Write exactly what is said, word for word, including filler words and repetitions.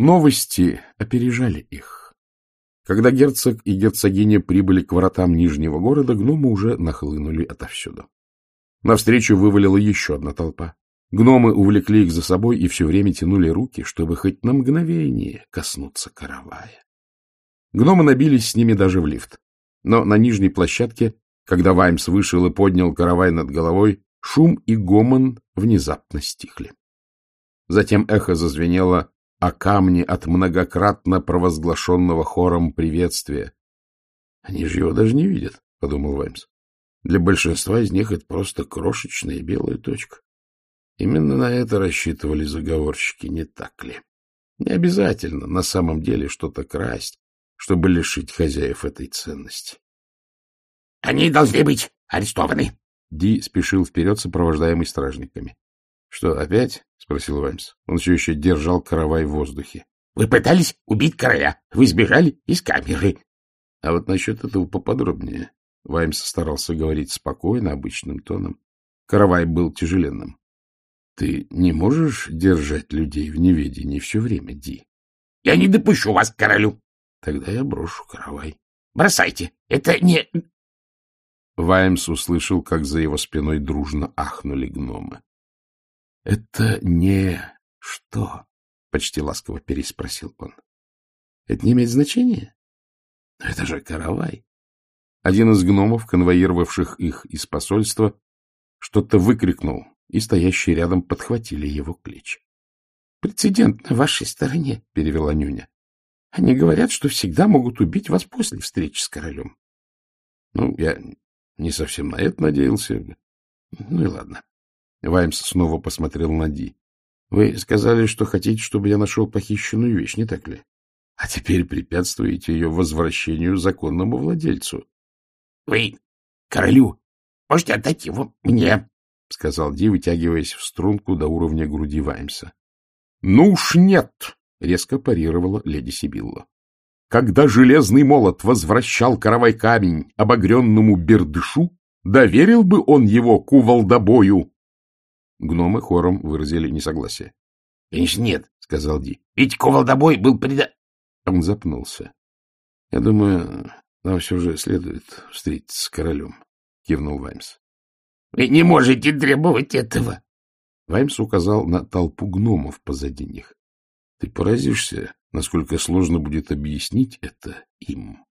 Новости опережали их. Когда герцог и герцогиня прибыли к воротам Нижнего города, гномы уже нахлынули отовсюду. Навстречу вывалила еще одна толпа. Гномы увлекли их за собой и все время тянули руки, чтобы хоть на мгновение коснуться каравая. Гномы набились с ними даже в лифт. Но на нижней площадке, когда Ваймс вышел и поднял каравай над головой, шум и гомон внезапно стихли. Затем эхо зазвенело о камне от многократно провозглашенного хором приветствия. — Они же его даже не видят, — подумал Ваймс. Для большинства из них это просто крошечная белая точка. Именно на это рассчитывали заговорщики, не так ли? Не обязательно на самом деле что-то красть, чтобы лишить хозяев этой ценности. — Они должны быть арестованы. Ди спешил вперед, сопровождаемый стражниками. — Что, опять? — спросил Ваймс. Он все еще держал каравай в воздухе. — Вы пытались убить короля. Вы сбежали из камеры. — А вот насчет этого поподробнее. Ваймс старался говорить спокойно, обычным тоном. Каравай был тяжеленным. — Ты не можешь держать людей в неведении все время, Ди? — Я не допущу вас к королю. — Тогда я брошу каравай. — Бросайте. Это не... Ваймс услышал, как за его спиной дружно ахнули гномы. — Это не что? — почти ласково переспросил он. — Это не имеет значения? Но это же каравай. Один из гномов, конвоировавших их из посольства, что-то выкрикнул, и стоящие рядом подхватили его клич. — Прецедент на вашей стороне, — перевела Нюня. — Они говорят, что всегда могут убить вас после встречи с королем. — Ну, я не совсем на это надеялся. Ну и ладно. Ваймс снова посмотрел на Ди. — Вы сказали, что хотите, чтобы я нашел похищенную вещь, не так ли? А теперь препятствуете ее возвращению законному владельцу. — Вы королю можете отдать его мне, — сказал Ди, вытягиваясь в струнку до уровня груди Ваймса. — Ну уж нет, — резко парировала леди Сибилла. Когда железный молот возвращал каравай камень обогренному бердышу, доверил бы он его кувалдобою? Гномы хором выразили несогласие. — Конечно, нет, — сказал Ди. — Ведь кувалдобой был преда... Он запнулся. — Я думаю, нам все же следует встретиться с королем, — кивнул Ваймс. — Вы не можете требовать этого. Ваймс указал на толпу гномов позади них. — Ты поразишься, насколько сложно будет объяснить это им.